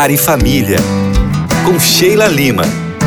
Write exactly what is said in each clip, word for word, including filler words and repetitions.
Lar e Família, com Sheila Lima.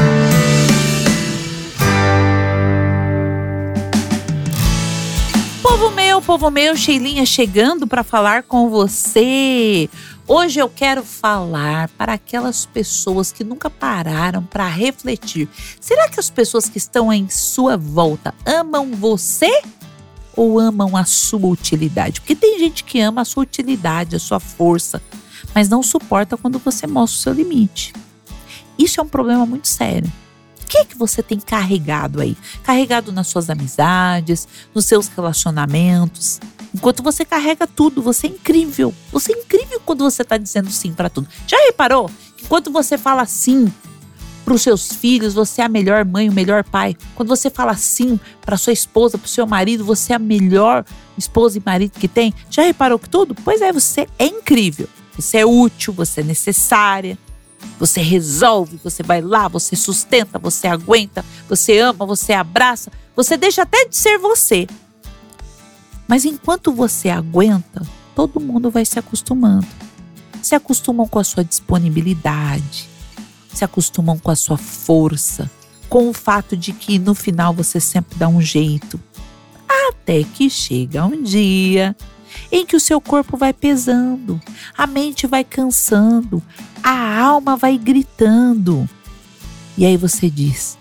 Povo meu, povo meu, Sheilinha chegando para falar com você. Hoje eu quero falar para aquelas pessoas que nunca pararam para refletir. Será que as pessoas que estão em sua volta amam você ou amam a sua utilidade? Porque tem gente que ama a sua utilidade, a sua força, mas não suporta quando você mostra o seu limite. Isso é um problema muito sério. O que é que você tem carregado aí? Carregado nas suas amizades, nos seus relacionamentos. Enquanto você carrega tudo, você é incrível. Você é incrível quando você está dizendo sim para tudo. Já reparou que quando você fala sim para os seus filhos, você é a melhor mãe, o melhor pai? Quando você fala sim para sua esposa, para o seu marido, você é a melhor esposa e marido que tem? Já reparou que tudo? Pois é, você é incrível. Você é útil, você é necessária. Você resolve, você vai lá, você sustenta, você aguenta, você ama, você abraça, você deixa até de ser você. Mas enquanto você aguenta, todo mundo vai se acostumando. Se acostumam com a sua disponibilidade, se acostumam com a sua força, com o fato de que no final você sempre dá um jeito. Até que chega um dia em que o seu corpo vai pesando, a mente vai cansando, a alma vai gritando. E aí você diz: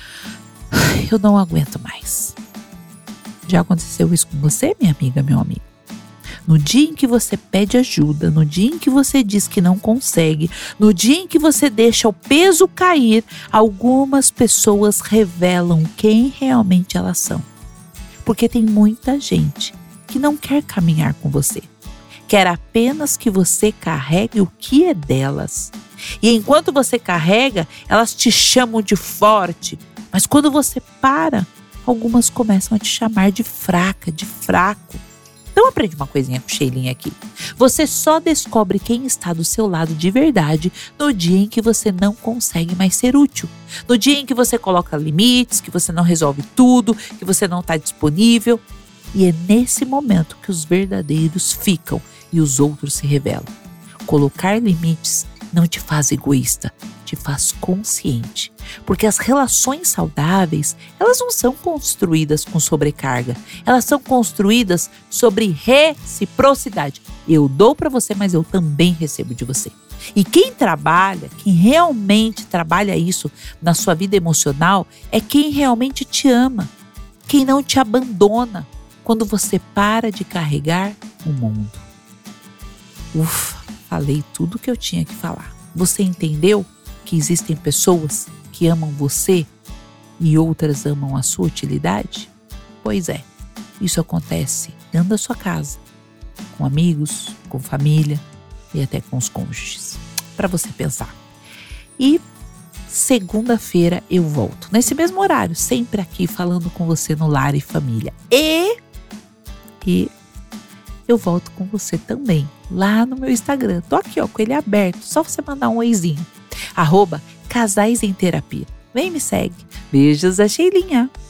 eu não aguento mais. Já aconteceu isso com você, minha amiga, meu amigo? No dia em que você pede ajuda, no dia em que você diz que não consegue, no dia em que você deixa o peso cair, algumas pessoas revelam quem realmente elas são. Porque tem muita gente que não quer caminhar com você. Quer apenas que você carregue o que é delas. E enquanto você carrega, elas te chamam de forte. Mas quando você para, algumas começam a te chamar de fraca, de fraco. Então aprende uma coisinha com Sheilinha aqui. Você só descobre quem está do seu lado de verdade no dia em que você não consegue mais ser útil. No dia em que você coloca limites, que você não resolve tudo, que você não está disponível. E é nesse momento que os verdadeiros ficam e os outros se revelam. Colocar limites não te faz egoísta, te faz consciente. Porque as relações saudáveis, elas não são construídas com sobrecarga. Elas são construídas sobre reciprocidade. Eu dou para você, mas eu também recebo de você. E quem trabalha, quem realmente trabalha isso na sua vida emocional, é quem realmente te ama, quem não te abandona quando você para de carregar o mundo. Ufa, falei tudo o que eu tinha que falar. Você entendeu que existem pessoas que amam você e outras amam a sua utilidade? Pois é, isso acontece dentro da sua casa, com amigos, com família e até com os cônjuges. Para você pensar. E segunda-feira eu volto, nesse mesmo horário, sempre aqui falando com você no Lar e Família. E, e eu volto com você também, lá no meu Instagram. Tô aqui, ó, com ele aberto, só você mandar um oizinho. Arroba Casais em Terapia. Vem, me segue. Beijos, a Sheilinha.